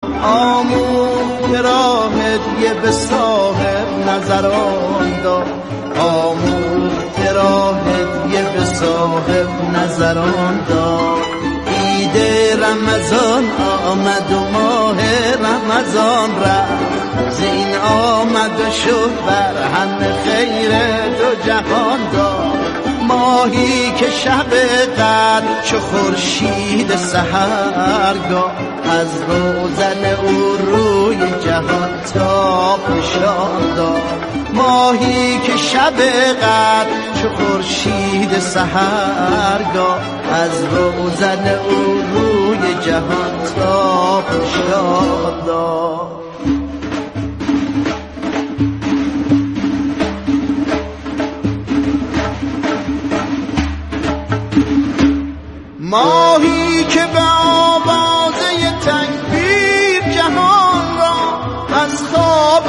آموخت راه هدیه به صاحب نظران داد، آموخت راه هدیه به صاحب نظران داد. عید رمضان آمد و ماه رمضان رفت، زین آمد و شد بر همه خیر دو جهان داد. ماهی که شب قدر چو خورشید سحرگاه، از روزن او روی جهان تاب نشان داد. ماهی که شب قدر چو خورشید سحرگاه، از روزن او روی جهان تاب نشان داد. ماهی که به آوازه تکبیر جهان را از خواب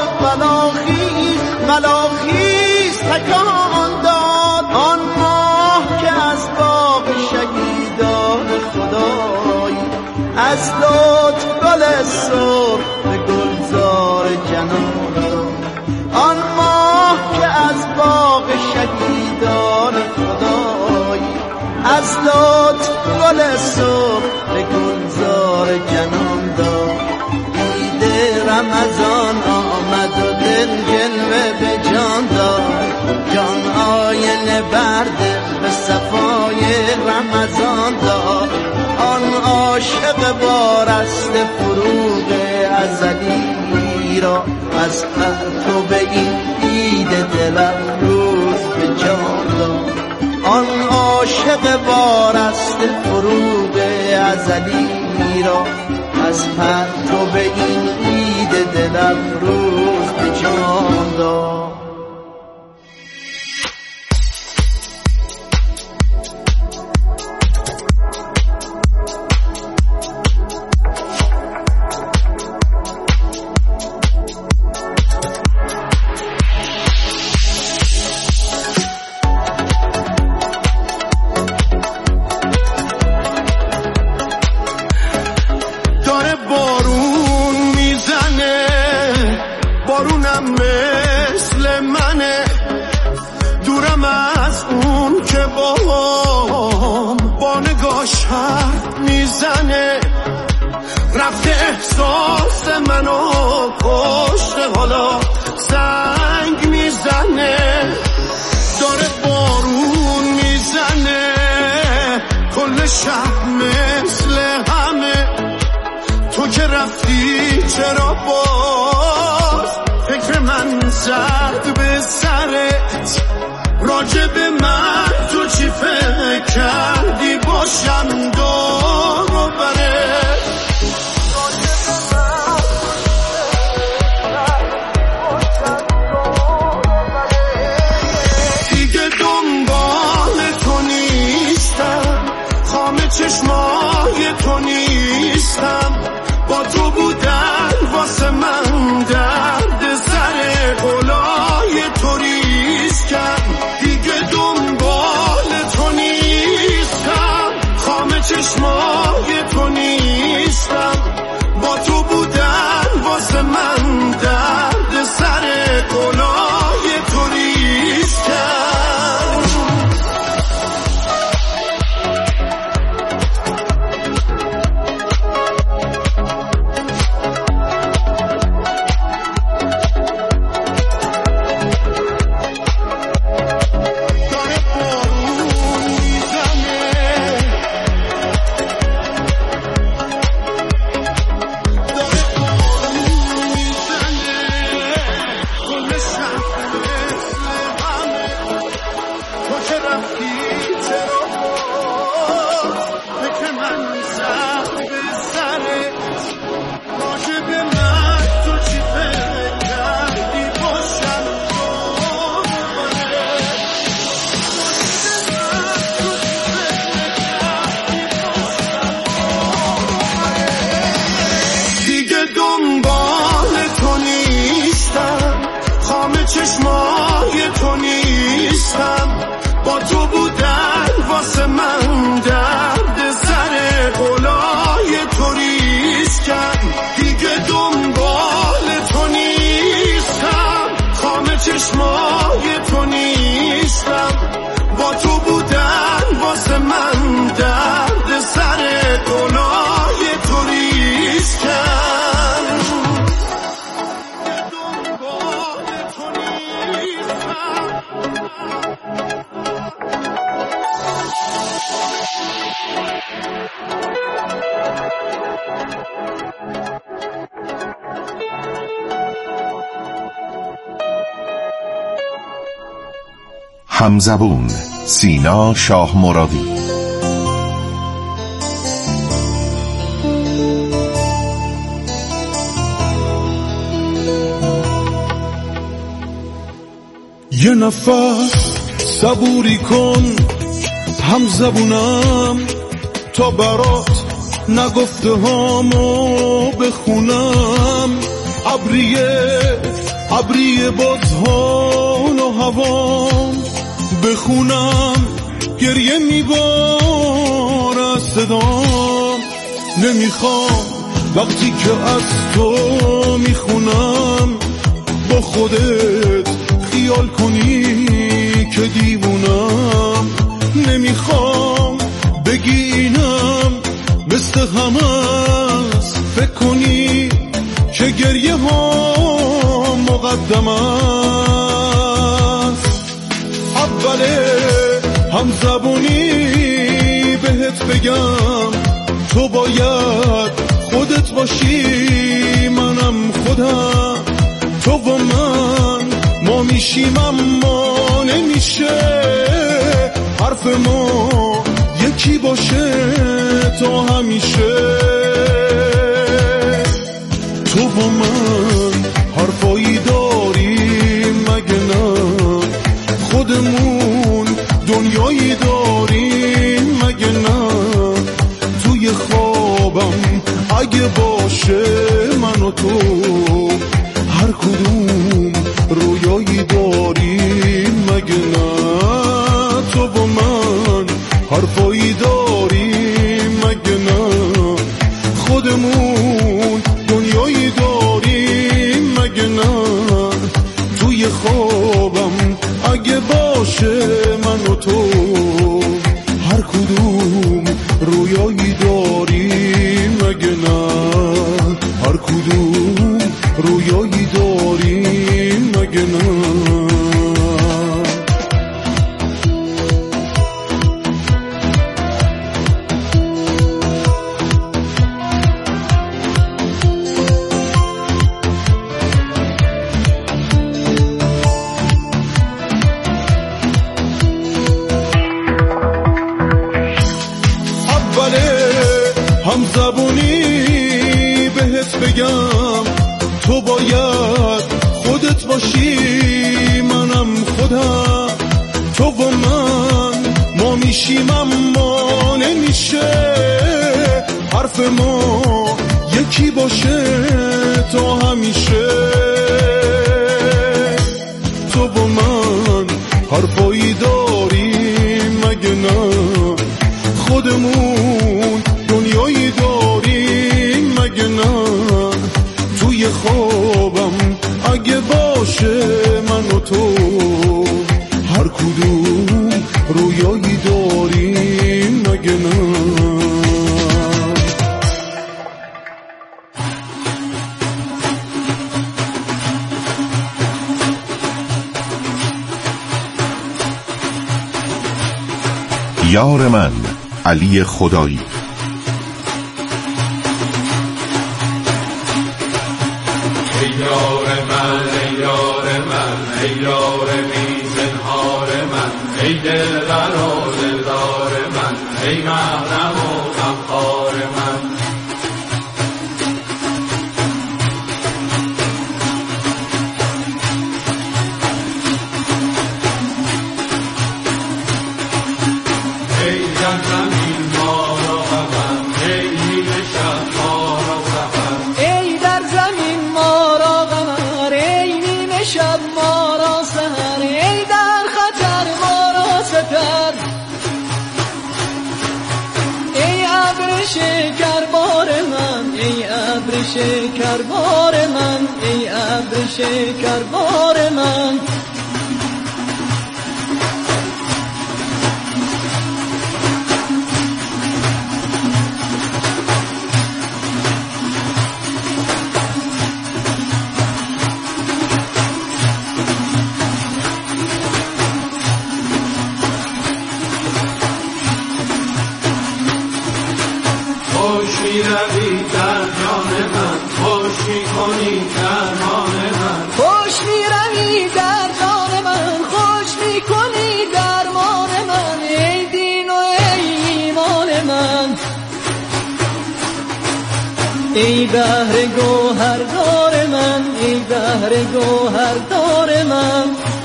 بلاخیز تکان داد. آن ماه که از باغ شهیدان خدایی، از لطف گل سرخ به گلزار جنان داد. آن ماه که از باغ شهیدان خدایی، از لطف گل سرخ به گلزار جنان داد. عید رمضان آمد و دل جلوه به جان داد، جان آینه بر دل به صفای رمضان داد. آن عاشق وارست فروغ ازلی را، از پرتو این عید دل افروز به جان داد. آن عاشق وارست فروغ ازلی را، از پرتو این عید دل افروز به جان داد. بارونم مثل منه، دورم از اون که با نگاش حرف میزنه. رفته احساس منو کشته، حالا زنگ میزنه. داره بارون میزنه کل شب مثل همه. تو که رفتی چرا باز فکر من زد به سرت؟ راجب من تو چی فکر کردی باشم دور و برت؟ دیگه دنبال تو نیستم، خامه چشمای تو نیستم. با تو بودن واسه من درد سر قلای تو ریسکم. دیگه دنبال تو نیستم، خامه همزبون سینا شاه مرادی. یه نفس صبوری کن همزبونم تا برات نگفته هامو بخونم. ابریه باز حال و هوام بخونم. گریه میباره صدام نمیخوام وقتی که از تو میخونم با خودت خیال کنی که دیوونم. نمیخوام بگی اینم مثل همست فکر کنی که گریه ها مقدم است. اوله همزبونی بهت بگم تو باید خودت باشی منم خودم. تو و من ما میشیم اما نمیشه حرف ما یکی باشه تا همیشه. تو و من حرفایی داریم مگه نه؟ خودمون دنیایی داریم مگه نه؟ توی خوابم اگه باشه من و تو هر کدوم رویایی داریم مگه نه؟ تو و من حرفایی داریم مگه نه؟ خودمون دنیایی داریم مگه نه؟ توی خوابم اگه باشه من و تو هر کدوم رویایی داریم مگه نه؟ هر کدوم رویایی داریم مگه نه؟ همزبونی بهت بگم تو باید خودت باشی منم خودم. تو و من ما میشیم اما نمیشه حرف ما یکی باشه تا همیشه. تو و من حرفایی داریم مگه نه؟ خودمون دنیایی داریم مگه نه؟ توی خوابم اگه باشه من و تو هر کدوم رویایی داریم مگه نه؟ یار من علی خدایی. ای یار من ای یار من ای یار بی زنهار من ای دلبر و دلدار من ای محرم و غمخوار من. ای در زمین ما را غم ای نیل شب ما را سفر. ای در زمین ما را قمر ای نیمه شب ما را سحر. ای در خطر ما را ستر. ای ابر شکربار من ای ابر شکربار من ای ابر شکربار من. خوش می روی در جان من خوش می کنی درمان من. خوش می روی در جان من خوش می کنی ای بحر گوهردار من، ای بحر گوهردار من.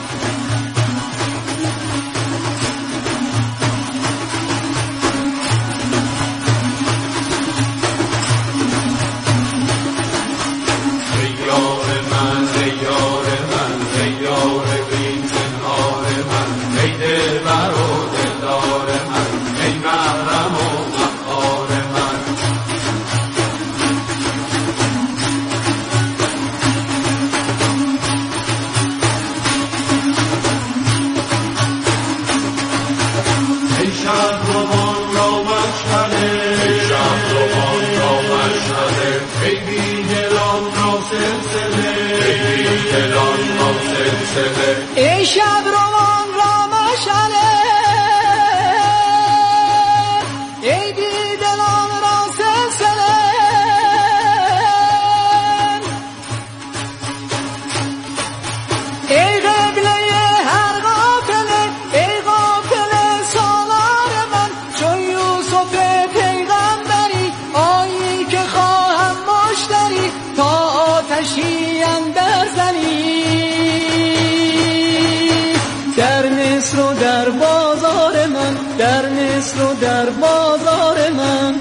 ای شب روان را مشعله، ای بیدلان را سلسله، ای قبله هر غافله، ای غافله سالار من. چون یوسف پیغمبری آیی که خواهم مشتری، تا آتشی اندر زنی در مصر و در بازار من، در مصر و در بازار من.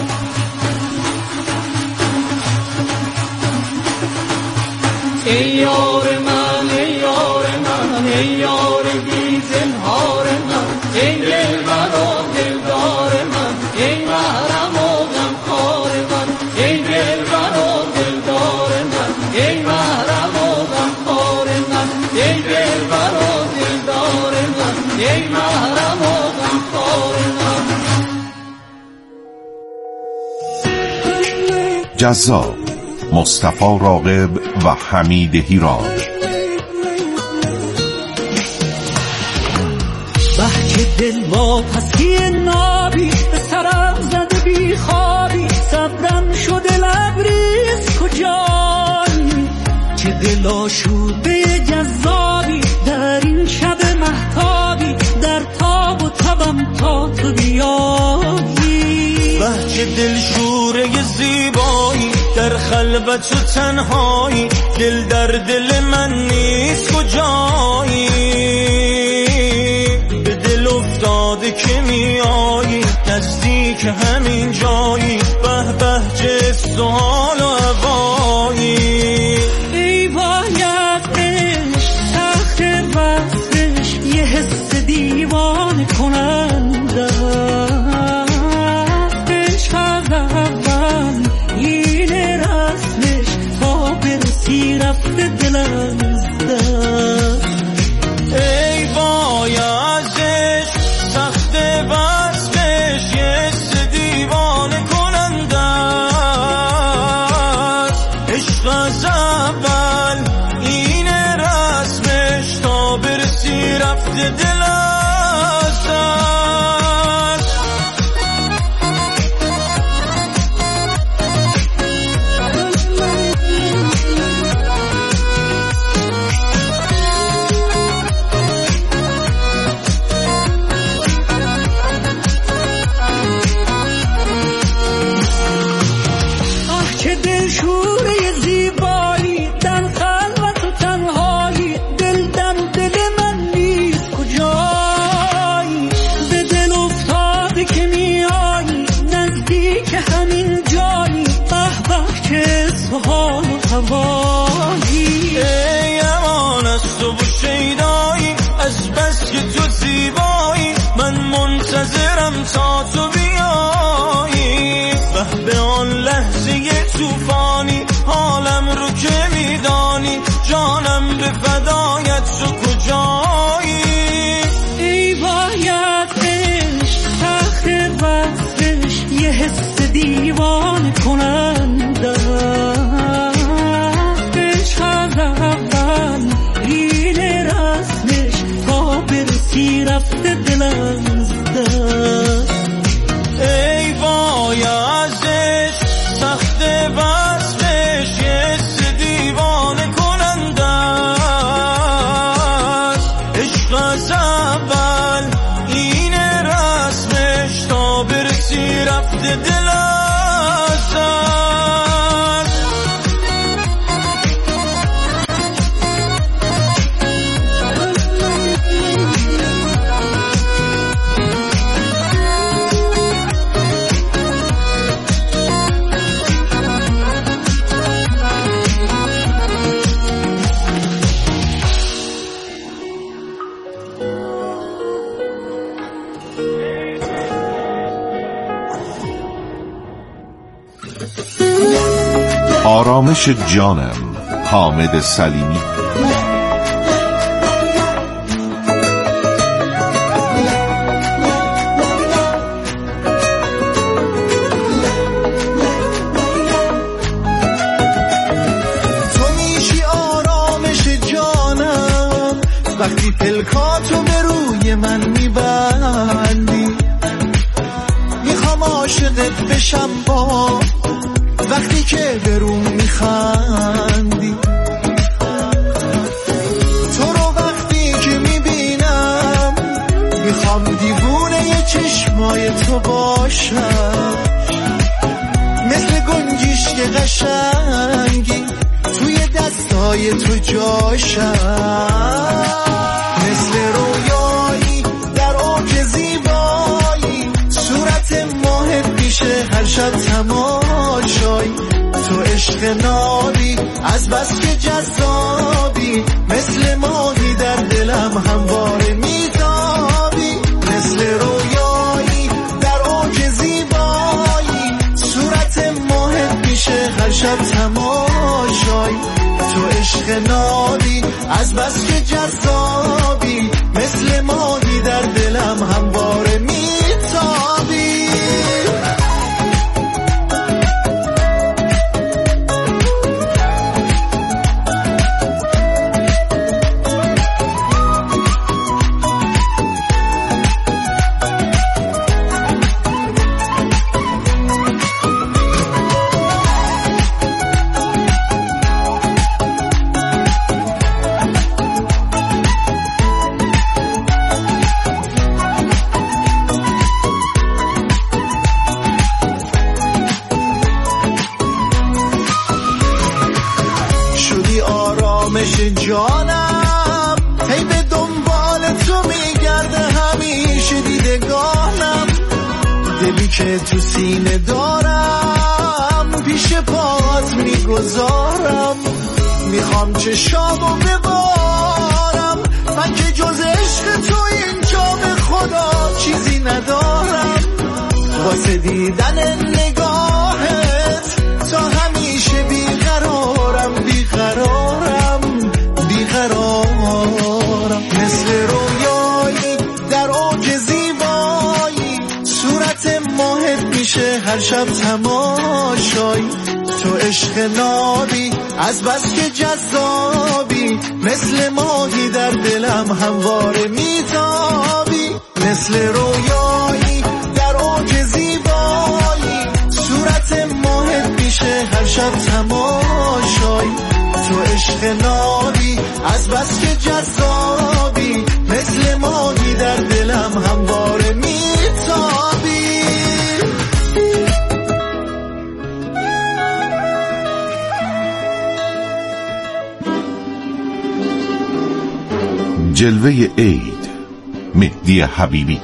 ای یار من، ای یار من، ای یار بی زنهار من، ای دلبر و دلدار من، ای محرم و غمخوار من، ای دلبر و دلدار من، ای محرم و غمخوار من، ای دلبر و دلدار من، ای محرم و غمخوار من. جذاب، مصطفی راغب و حمید هیراج. بحچه دل واپسی نابی، به سرم زده بی خوابی، صبرم شده لبریز کجایی، چه دل آشوبه جذابی در این شب مهتابی، در تاب و تبم تا تو بیایی. بحچه دل شوره زیبایی، در خلوت و تنهایی، دل در دل من نیست کجایی، به دل افتاده که میایی، نزدیک همین جایی، به بهجه سوال و هوایی. ای باید عشق سخت وصلش، یه حس دیوانه کننده، عشق از اول این رسمش، تا برسی رفته دل از دست. ای بایدش سخت وصلش، یه حس دیوانه کننده است، عشق از اول این رسمش، تا برسی رفته دل از دست. ای امان از تو و شیدایی، از بس که تو زیبایی، من منتظرم تا تو بیایی. به آن لحظه توفانی، حالم رو که میدانی، جانم به فدایت تو کجایی. ای باید عشق سخت وصلش، یه حس دیوانه کننده، عشق از اول این رسمش، تا برسی رفته دل از دست. ای بایدش سخت وصلش، یه حس دیوانه کننده است، عشق از اول این رسمش، تا برسی رفته دل از دست. آرامش جانم، حامد سلیمی. وقتی پلکاتو به روی من میبندی، میخوام عاشقت بشم با وقتی که به روم میخندی. تو رو وقتی که میبینم میخوام دیوونه چشمای تو باشم، مثل گنجیشک قشنگی توی دستای تو جاشم، مثل رویایی در اوج زیبایی، صورت ماهت میشه هر شب تماشایی. تو عشق نابی از بس که جذابی، مثل ماهی در دلم همواره میتابی، مثل رویایی در اوج زیبایی، صورت ماهت میشه هر شب تماشایی. تو عشق نابی از بس که جذابی، مثل ماهی در دلم همواره میتابی. جانم هی به دنبال تو میگرده همیشه دیدگانم، دلی که تو سینه دارم پیش پات میگذارم، میخوام چشامو ببارم من که جز عشق تو اینجا به خدا چیزی ندارم. واسه دیدن نگاهت تا همیشه بیقرارم، مثل رویایی در اوج زیبایی، صورت ماهت میشه هر شب تماشایی. تو عشق نابی از بس که جذابی، مثل ماهی در دلم همواره میتابی، مثل رویایی در اوج زیبایی، صورت ماهت میشه هر شب تماشایی. تو عشق نابی از بس که جذابی، مثل ماهی در دلم همواره میتابی. جلوه عید، مهدی حبیبی.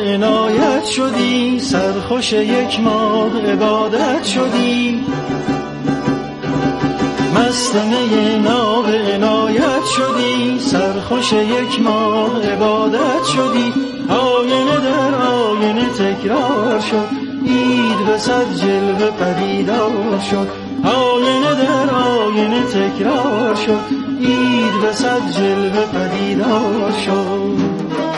عنایت شدی، سرخوش یک ماه عبادت شدی. مست می ناب عنایت شدی، سرخوش یک ماه عبادت شدی. آینه در آینه تکرار شد، عید به صد جلوه پدیدار شد. آینه در آینه تکرار شد، عید به صد جلوه پدیدار شد.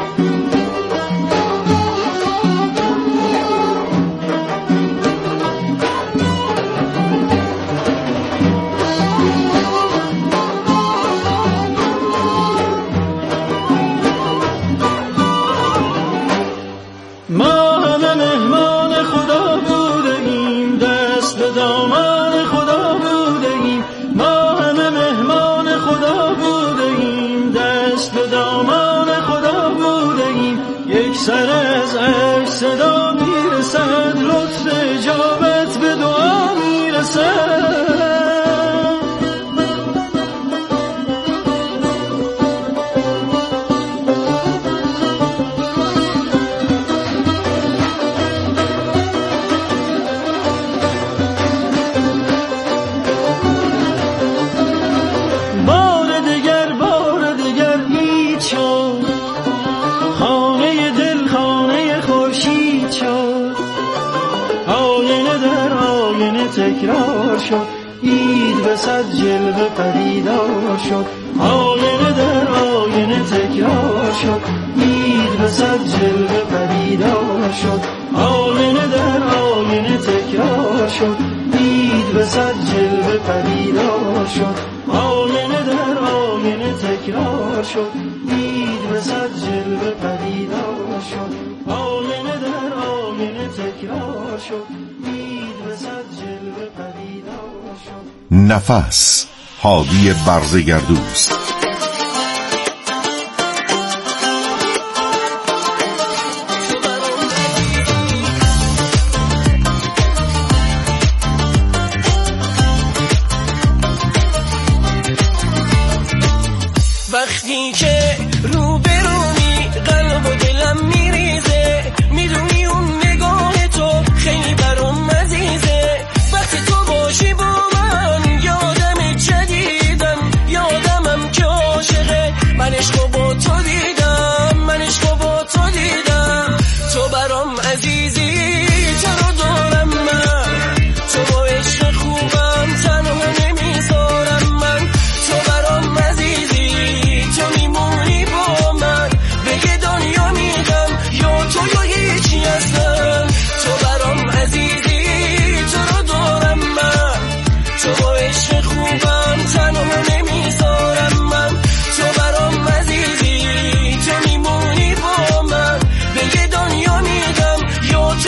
ما همه مهمان خدا بوده ایم، دست به دامان خدا بوده ایم. ما همه مهمان خدا بوده ایم، دست به دامان خدا بوده ایم. یک سر از عرش صدا میرسد، لطف اجابت به دعا میرسد. تکرار شد، عید به صد جلوه پدیدار شد. آینه در آینه تکرار شد، عید به صد جلوه پدیدار شد. آینه در آینه تکرار شد، عید به صد جلوه پدیدار شد. آینه در آینه تکرار شد، عید به صد جلوه پدیدار شد. آینه در آینه تکرار شد، عید به صد جلوه پدیدار شد. نفس، هادی برزگردوست. وقتی که رو به رومی قلب و دلم میریزه، میدونی اون نگاه تو خیلی برام عزیزه. وقتی تو باشی با من یادم جدیدم، یادمم که عاشقه من عشقو با تو دیدم، من عشقو با تو دیدم. تو برام عزیزی، تو رو دارم من، تو با عشق خوبم تنها نمیذارم من. تو برام عزیزی، تو میمونی با من، به یه دنیا میدم یا تو یا هیچی هستم. تو برام عزیزی، تو رو دارم من، تو با عشق خوبم تنها نمیذارم من. تو برام عزیزی، تو میمونی با من، به یه دنیا میدم یا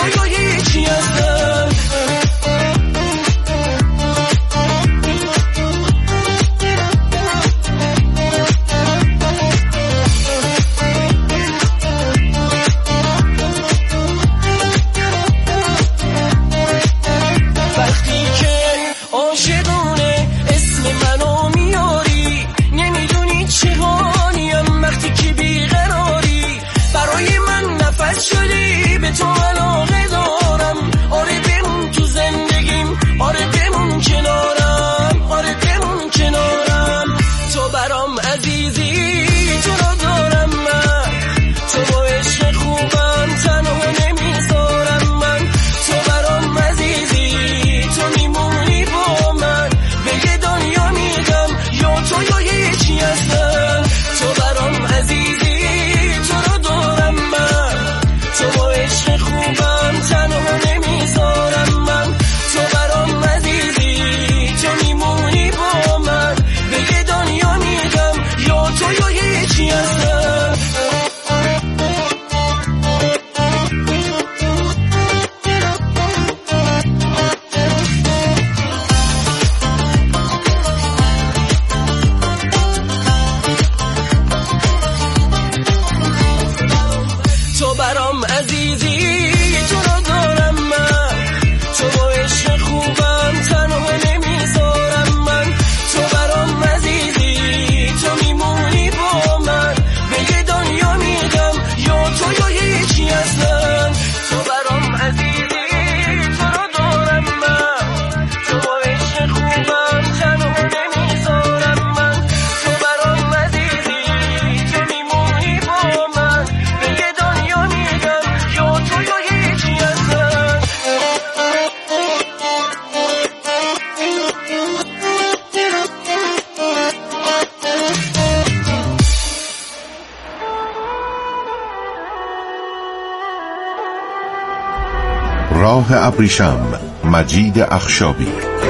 راه ابریشم، مجید اخشابی.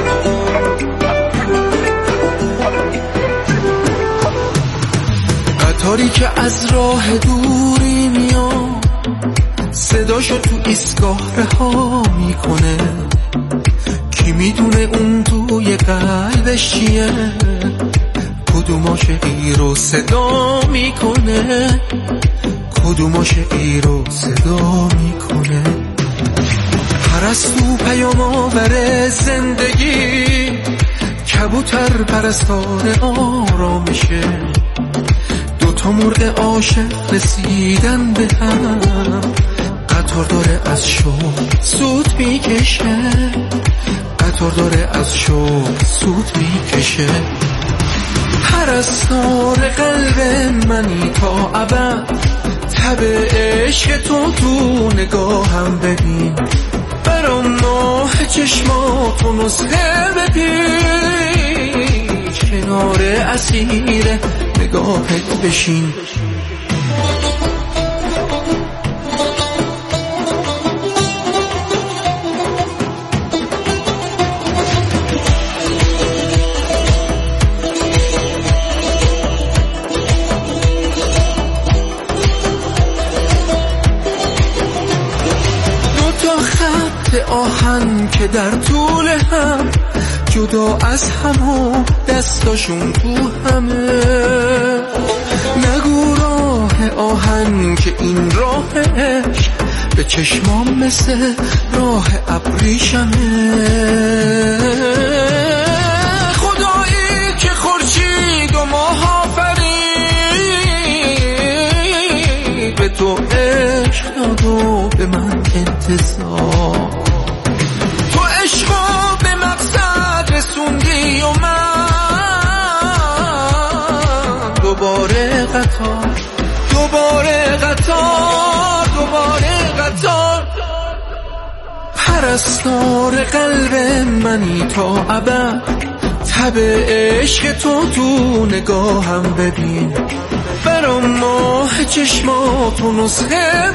قطاری که از راه دوری میاد، صداشو تو ایستگاه رها میکنه، کی میدونه اون توی قلبش چیه، کدوم عاشقی رو صدا میکنه، کدوم عاشقی رو صدا میکنه. پرستو پیام آور زندگی، کبوتر پرستار آرامشه، دوتا مرغ عاشق رسیدن به هم، قطار داره از شوق سود میکشه، قطار داره از شوق سود میکشه. پرستار قلب منی تا ابد، تب عشق تو نگاهم ببین، برام ماه چشماتو نسخه بپیچ، کنار اسیر نگاهت بشین. آهن که در طول هم جدا از هم و دستاشون تو همه، نگو راه آهن که این راهش به چشمام مثل راه ابریشمه. خدایی که خورشید و ماه آفرید، به تو عشق داد و به من انتظار، تو عشقا به مقصد رسوندی و من دوباره قطار، دوباره قطار، دوباره قطار. پرستار قلب منی تا ابد، تب عشق تو نگاهم ببین، برام ماه چشماتو نسخه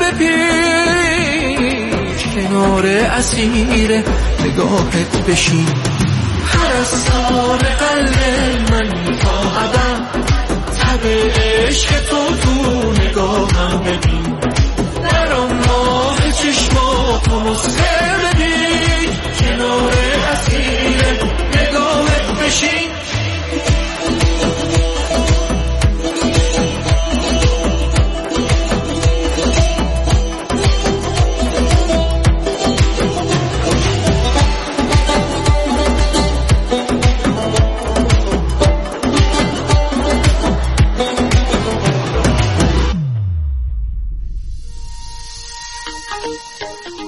بپیچ، کنار اسیر نگاهت بشین. پرستار قلب منی تا ابد، تب عشق تو نگاهم ببین،